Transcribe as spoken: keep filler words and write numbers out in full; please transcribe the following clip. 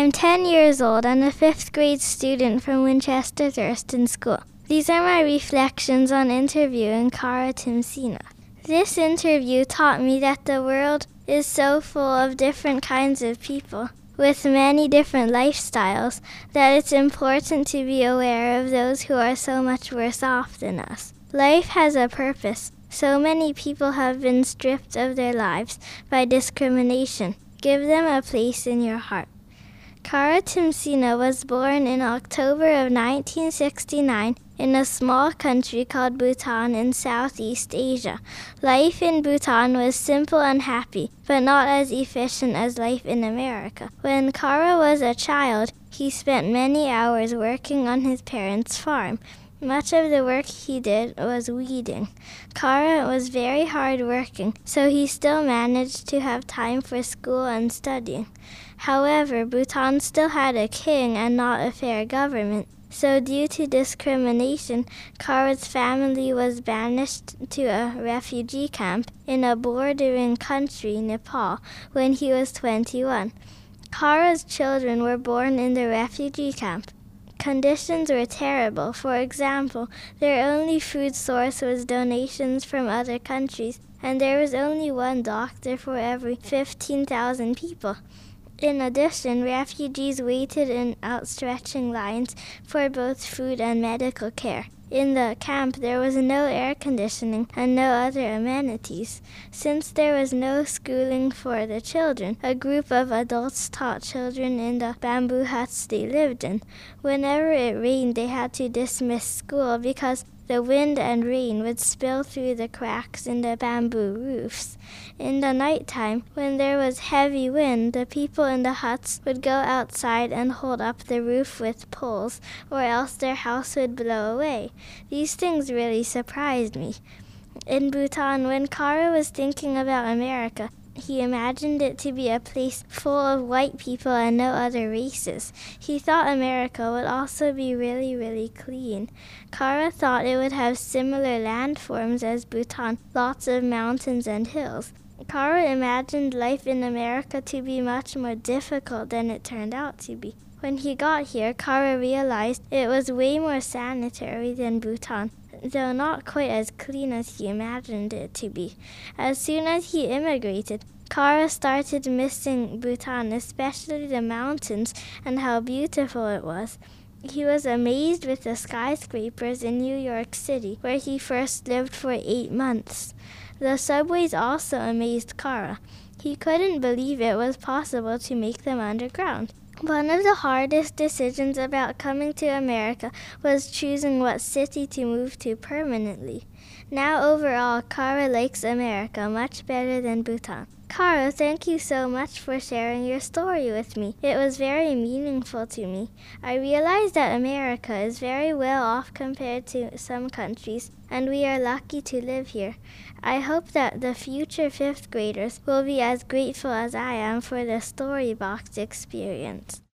I'm ten years old and a fifth grade student from Winchester Thurston School. These are my reflections on interviewing Cara Timsina. This interview taught me that the world is so full of different kinds of people with many different lifestyles that it's important to be aware of those who are so much worse off than us. Life has a purpose. So many people have been stripped of their lives by discrimination. Give them a place in your heart. Cara Timsina was born in October of nineteen sixty-nine in a small country called Bhutan in Southeast Asia. Life in Bhutan was simple and happy, but not as efficient as life in America. When Cara was a child, he spent many hours working on his parents' farm. Much of the work he did was weeding. Cara was very hard-working, so he still managed to have time for school and studying. However, Bhutan still had a king and not a fair government. So due to discrimination, Cara's family was banished to a refugee camp in a bordering country, Nepal, when he was twenty-one. Cara's children were born in the refugee camp. Conditions were terrible. For example, their only food source was donations from other countries, and there was only one doctor for every fifteen thousand people. In addition, refugees waited in outstretching lines for both food and medical care. In the camp, there was no air conditioning and no other amenities. Since there was no schooling for the children, a group of adults taught children in the bamboo huts they lived in. Whenever it rained, they had to dismiss school because the wind and rain would spill through the cracks in the bamboo roofs. In the nighttime, when there was heavy wind, the people in the huts would go outside and hold up the roof with poles, or else their house would blow away. These things really surprised me. In Bhutan, when Cara was thinking about America, he imagined it to be a place full of white people and no other races. He thought America would also be really, really clean. Cara thought it would have similar landforms as Bhutan, lots of mountains and hills. Cara imagined life in America to be much more difficult than it turned out to be. When he got here, Cara realized it was way more sanitary than Bhutan, though not quite as clean as he imagined it to be. As soon as he immigrated, Cara started missing Bhutan, especially the mountains and how beautiful it was. He was amazed with the skyscrapers in New York City, where he first lived for eight months. The subways also amazed Cara. He couldn't believe it was possible to make them underground. One of the hardest decisions about coming to America was choosing what city to move to permanently. Now overall, Cara likes America much better than Bhutan. Cara, thank you so much for sharing your story with me. It was very meaningful to me. I realized that America is very well off compared to some countries, and we are lucky to live here. I hope that the future fifth graders will be as grateful as I am for the Storybox experience.